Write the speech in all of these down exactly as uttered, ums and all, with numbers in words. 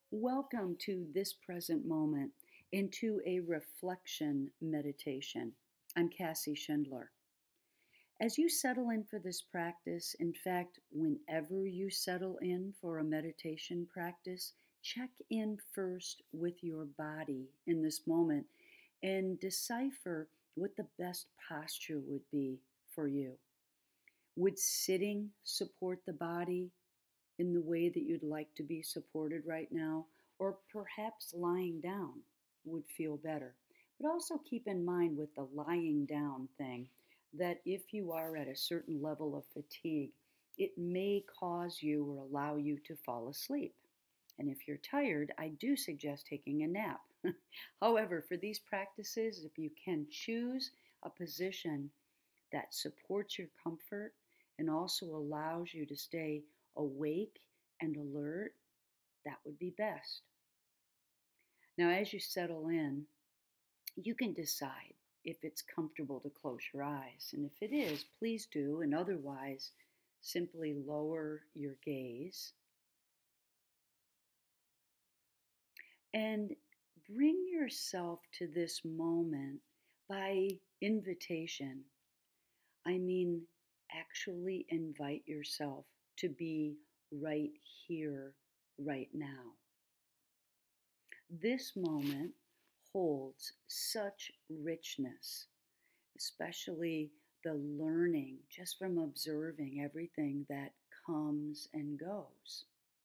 Welcome to this present moment into a reflection meditation. I'm Cassie Schindler. As you settle in for this practice, in fact, whenever you settle in for a meditation practice, check in first with your body in this moment and decipher what the best posture would be for you. Would sitting support the body in the way that you'd like to be supported right now? Or perhaps lying down would feel better. But also keep in mind with the lying down thing that if you are at a certain level of fatigue, it may cause you or allow you to fall asleep. And if you're tired, I do suggest taking a nap. However, for these practices, if you can choose a position that supports your comfort and also allows you to stay awake and alert, that would be best. Now, as you settle in, you can decide if it's comfortable to close your eyes. And if it is, please do. And otherwise, simply lower your gaze and bring yourself to this moment by invitation. I mean, actually invite yourself to be right here, right now. This moment holds such richness, especially the learning just from observing everything that comes and goes.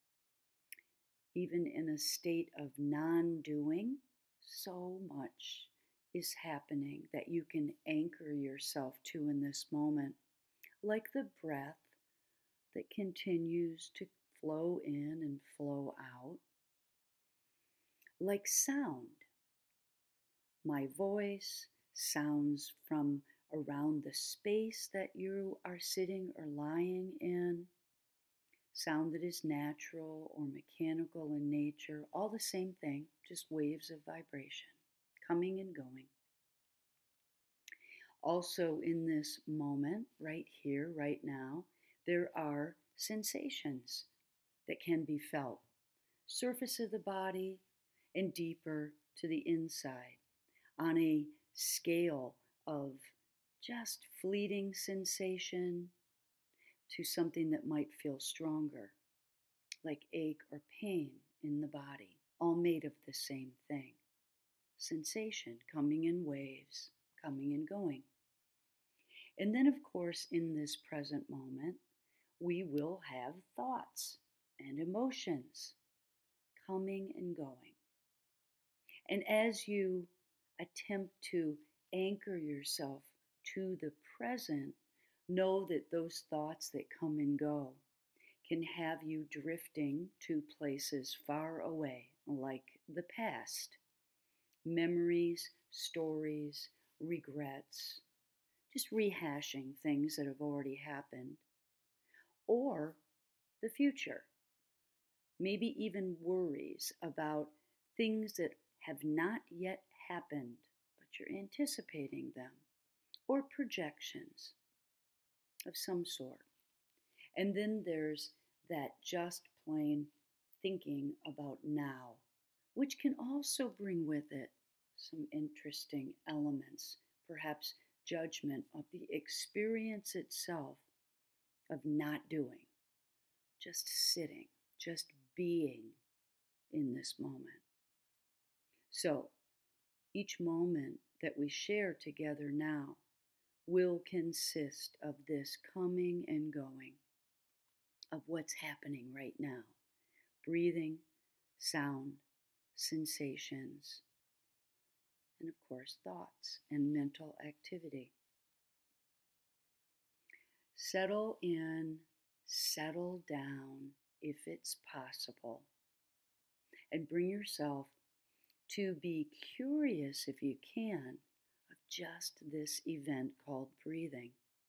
Even in a state of non-doing, so much is happening that you can anchor yourself to in this moment, like the breath that continues to flow in and flow out, like sound. My voice sounds from around the space that you are sitting or lying in, sound that is natural or mechanical in nature, all the same thing, just waves of vibration coming and going. Also, in this moment, right here, right now, there are sensations that can be felt. Surface of the body and deeper to the inside on a scale of just fleeting sensation to something that might feel stronger, like ache or pain in the body, all made of the same thing. Sensation coming in waves, coming and going. And then, of course, in this present moment, we will have thoughts and emotions coming and going. And as you attempt to anchor yourself to the present, know that those thoughts that come and go can have you drifting to places far away, like the past, memories, stories, regrets, just rehashing things that have already happened, or the future, maybe even worries about things that have not yet happened, but you're anticipating them, or projections of some sort. And then there's that just plain thinking about now, which can also bring with it some interesting elements, perhaps judgment of the experience itself of not doing, just sitting, just being in this moment. So each moment that we share together now will consist of this coming and going, of what's happening right now. Breathing, sound, sensations, and of course thoughts and mental activity. Settle in, settle down if it's possible, and bring yourself to be curious, if you can, of just this event called breathing.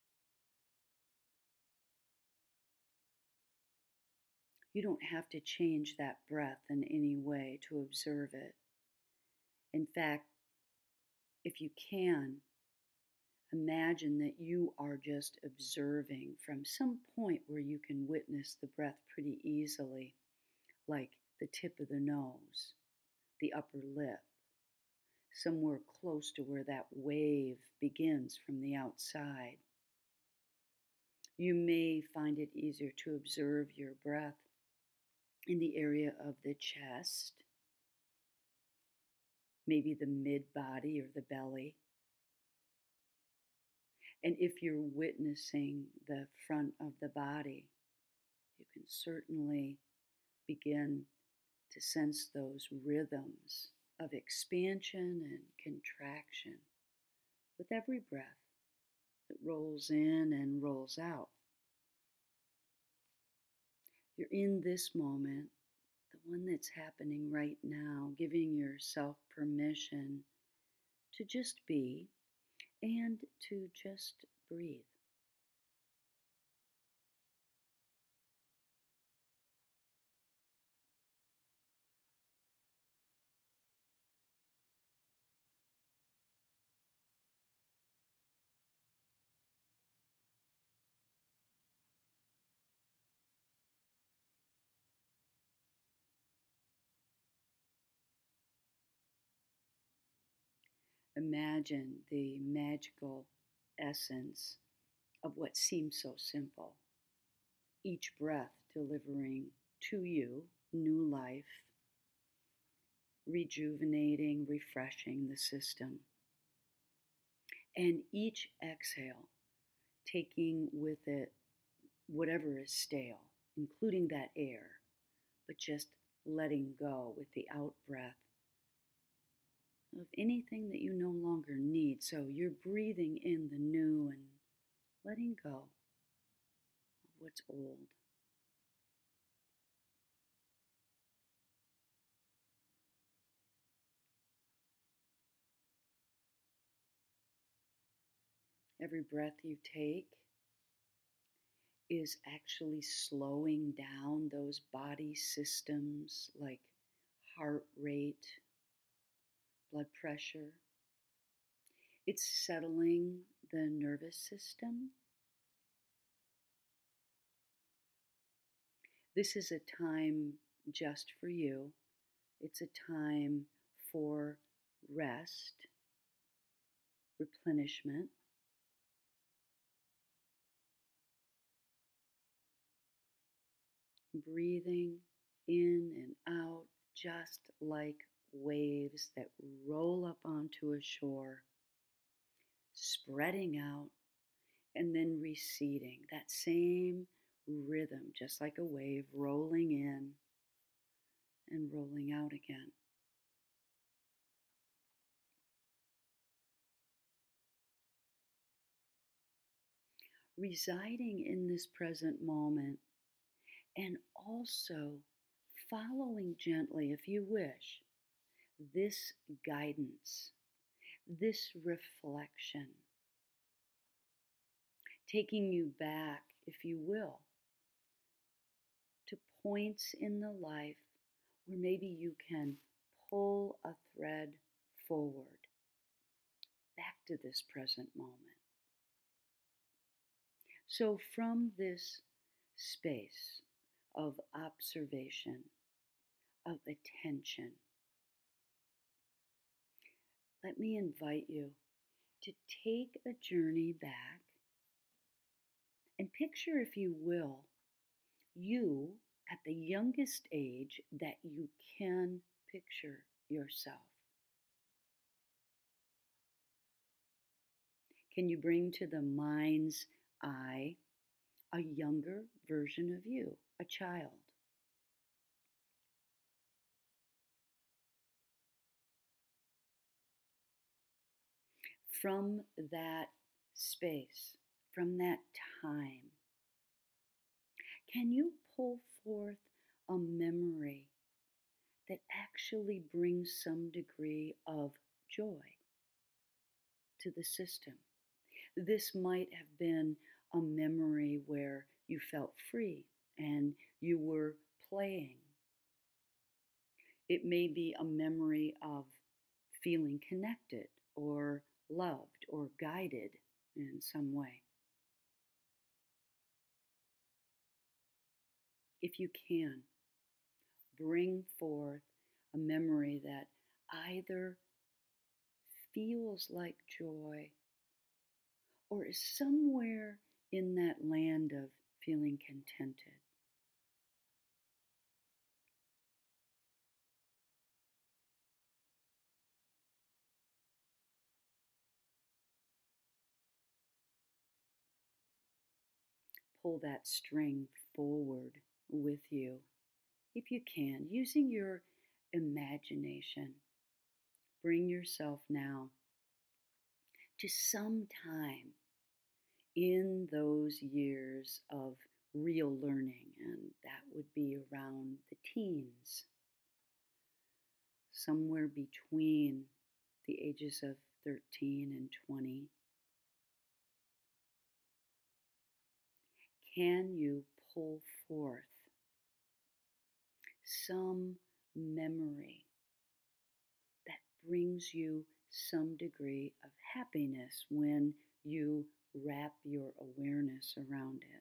You don't have to change that breath in any way to observe it. In fact, if you can, imagine that you are just observing from some point where you can witness the breath pretty easily, like the tip of the nose, the upper lip, somewhere close to where that wave begins from the outside. You may find it easier to observe your breath in the area of the chest, maybe the mid-body or the belly. And if you're witnessing the front of the body, you can certainly begin to sense those rhythms of expansion and contraction with every breath that rolls in and rolls out. You're in this moment, the one that's happening right now, giving yourself permission to just be and to just breathe. Imagine the magical essence of what seems so simple. Each breath delivering to you new life, rejuvenating, refreshing the system. And each exhale taking with it whatever is stale, including that air, but just letting go with the out breath of anything that you no longer need. So you're breathing in the new and letting go of what's old. Every breath you take is actually slowing down those body systems like heart rate, blood pressure. It's settling the nervous system. This is a time just for you. It's a time for rest, replenishment. Breathing in and out just like waves that roll up onto a shore, spreading out and then receding. That same rhythm, just like a wave rolling in and rolling out again. Residing in this present moment and also following gently, if you wish, this guidance, this reflection, taking you back, if you will, to points in the life where maybe you can pull a thread forward, back to this present moment. So from this space of observation, of attention, let me invite you to take a journey back and picture, if you will, you at the youngest age that you can picture yourself. Can you bring to the mind's eye a younger version of you, a child? From that space, from that time, can you pull forth a memory that actually brings some degree of joy to the system? This might have been a memory where you felt free and you were playing. It may be a memory of feeling connected or loved or guided in some way. If you can, bring forth a memory that either feels like joy or is somewhere in that land of feeling contented. Pull that string forward with you, if you can, using your imagination. Bring yourself now to some time in those years of real learning, and that would be around the teens, somewhere between the ages of thirteen and twenty. Can you pull forth some memory that brings you some degree of happiness when you wrap your awareness around it?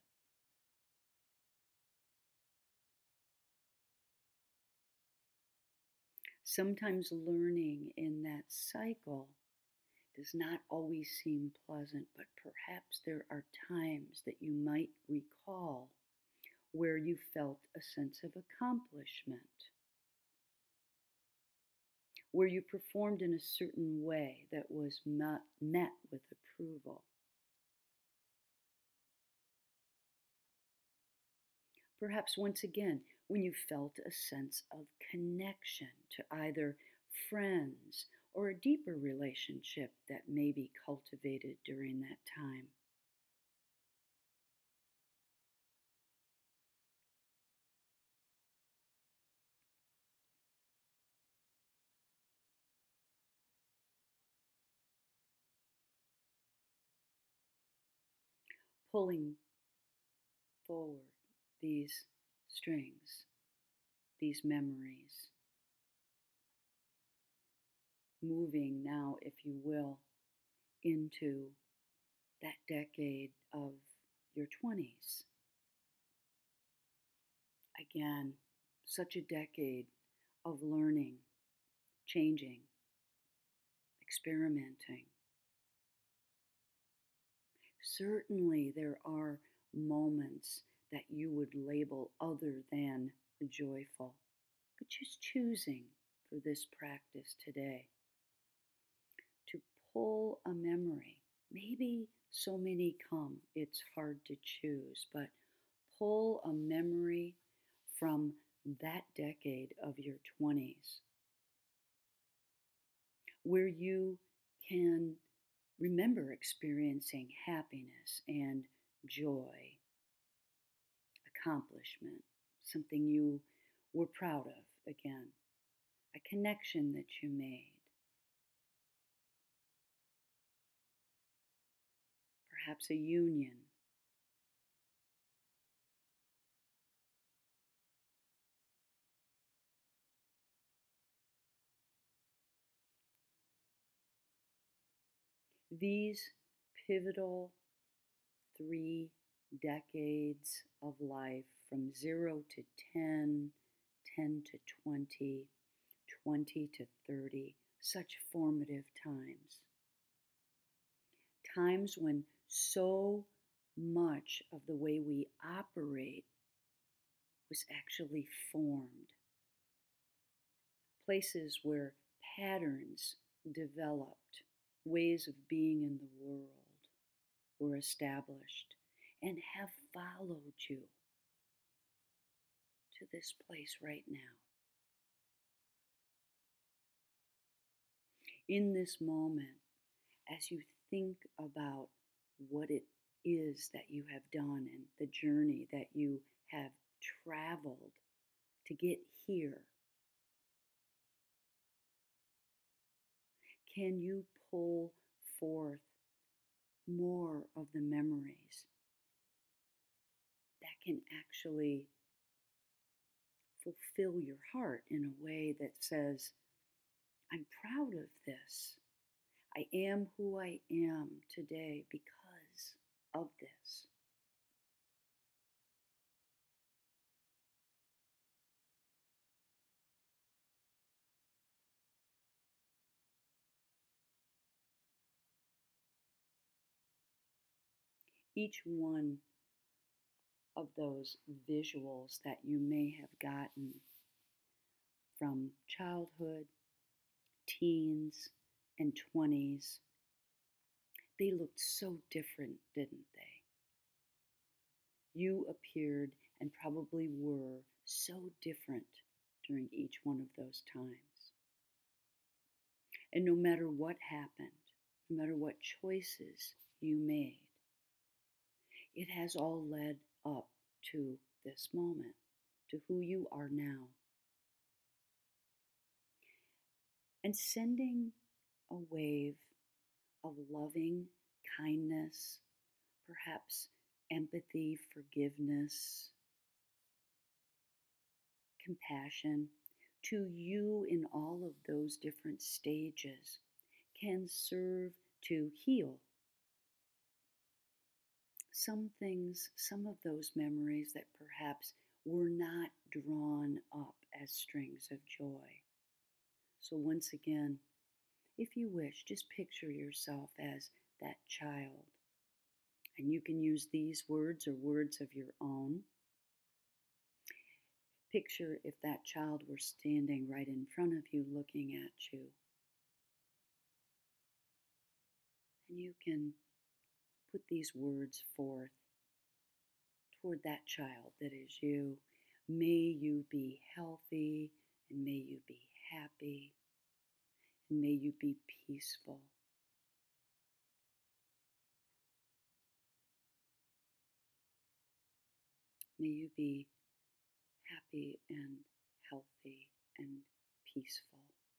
Sometimes learning in that cycle does not always seem pleasant, but perhaps there are times that you might recall where you felt a sense of accomplishment, where you performed in a certain way that was met, met with approval. Perhaps once again, when you felt a sense of connection to either friends or a deeper relationship that may be cultivated during that time. Pulling forward these strings, these memories, moving now, if you will, into that decade of your twenties. Again, such a decade of learning, changing, experimenting. Certainly, there are moments that you would label other than joyful, but just choosing for this practice today to pull a memory. Maybe so many come, it's hard to choose, but pull a memory from that decade of your twenties where you can remember experiencing happiness and joy, accomplishment, something you were proud of again, a connection that you made. Perhaps a union. These pivotal three decades of life from zero to ten, ten to twenty, twenty to thirty, such formative times. Times when so much of the way we operate was actually formed. Places where patterns developed, ways of being in the world were established and have followed you to this place right now. In this moment, as you think about what it is that you have done and the journey that you have traveled to get here, can you pull forth more of the memories that can actually fulfill your heart in a way that says, I'm proud of this. I am who I am today because of this. Each one of those visuals that you may have gotten from childhood, teens, and twenties, they looked so different, didn't they? You appeared and probably were so different during each one of those times. And no matter what happened, no matter what choices you made, it has all led up to this moment, to who you are now. And sending a wave of loving kindness, perhaps empathy, forgiveness, compassion to you in all of those different stages can serve to heal some things, some of those memories that perhaps were not drawn up as strings of joy. So once again, if you wish, just picture yourself as that child. And you can use these words or words of your own. Picture if that child were standing right in front of you looking at you. And you can put these words forth toward that child that is you. May you be healthy, and may you be happy, and may you be peaceful. May you be happy and healthy and peaceful.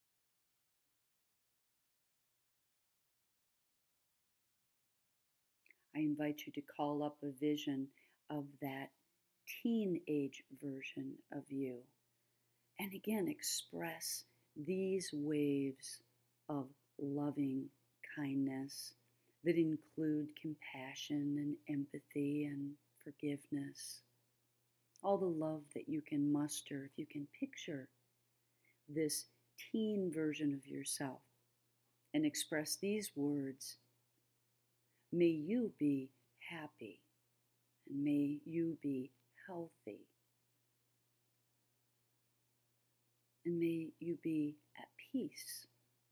I invite you to call up a vision of that teenage version of you. And again, express these waves of loving kindness that include compassion and empathy and forgiveness. All the love that you can muster, if you can picture this teen version of yourself and express these words. May you be happy, and may you be healthy, and may you be at peace.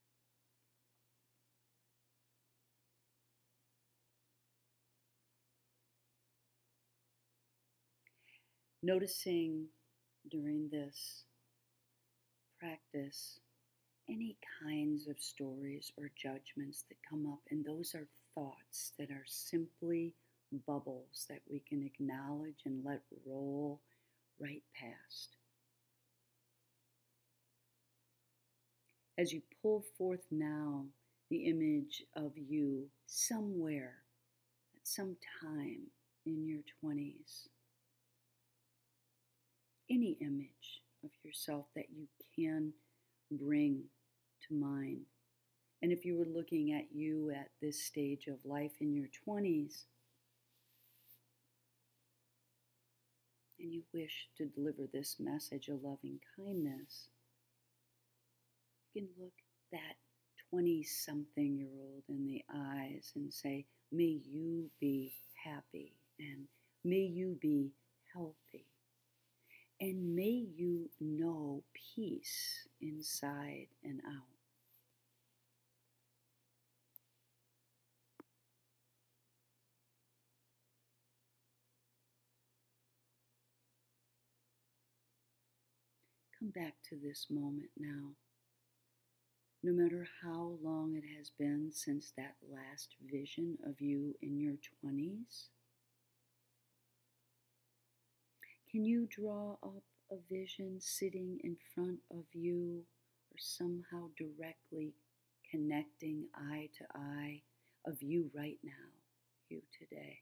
Noticing during this practice any kinds of stories or judgments that come up, and those are thoughts that are simply bubbles that we can acknowledge and let roll right past. As you pull forth now the image of you somewhere at some time in your twenties, any image of yourself that you can bring to mind. And if you were looking at you at this stage of life in your twenties, and you wish to deliver this message of loving kindness, you can look that twenty-something-year-old in the eyes and say, may you be happy, and may you be healthy, and may you know peace inside and out. Come back to this moment now. No matter how long it has been since that last vision of you in your twenties, can you draw up a vision sitting in front of you or somehow directly connecting eye to eye of you right now, you today?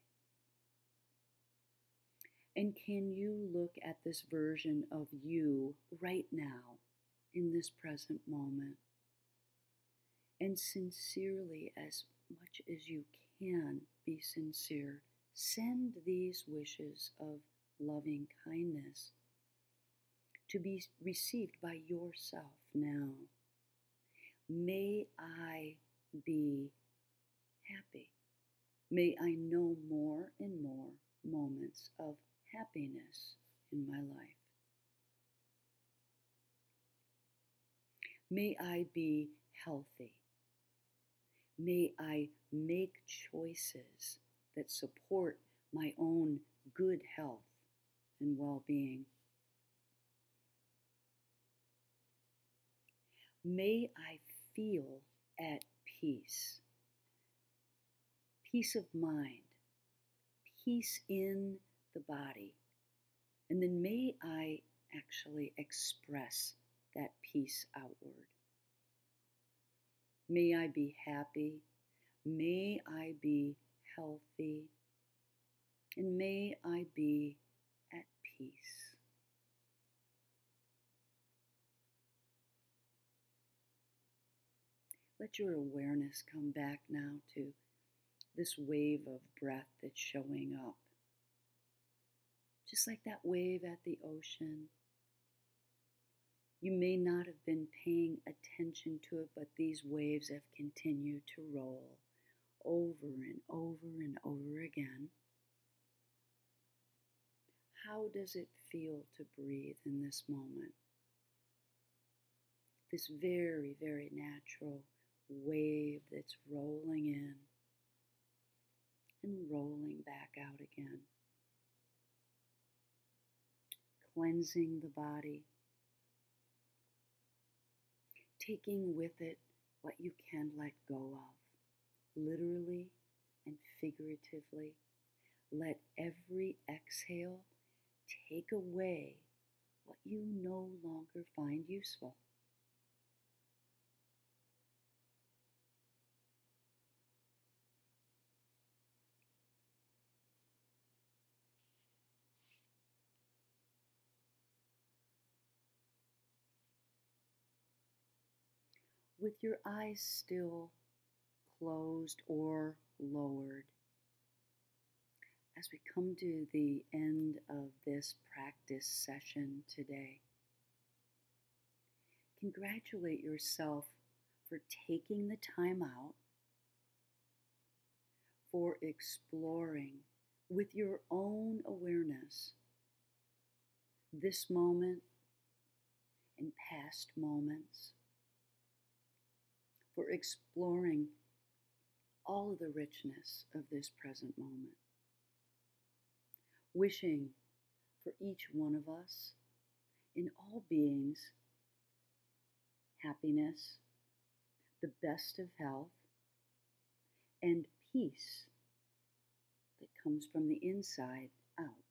And can you look at this version of you right now in this present moment and sincerely, as much as you can be sincere, send these wishes of loving kindness to be received by yourself now. May I be happy. May I know more and more moments of happiness in my life. May I be healthy. May I make choices that support my own good health and well-being. May I feel at peace, peace of mind, peace in the body, and then may I actually express that peace outward. May I be happy, may I be healthy, and may I be at peace. Let your awareness come back now to this wave of breath that's showing up. Just like that wave at the ocean. You may not have been paying attention to it, but these waves have continued to roll over and over and over again. How does it feel to breathe in this moment? This very, very natural wave that's rolling in and rolling back out again. Cleansing the body. Taking with it what you can let go of, literally and figuratively. Let every exhale take away what you no longer find useful. With your eyes still closed or lowered, as we come to the end of this practice session today, congratulate yourself for taking the time out, for exploring with your own awareness this moment and past moments, for exploring all of the richness of this present moment. Wishing for each one of us, in all beings, happiness, the best of health, and peace that comes from the inside out.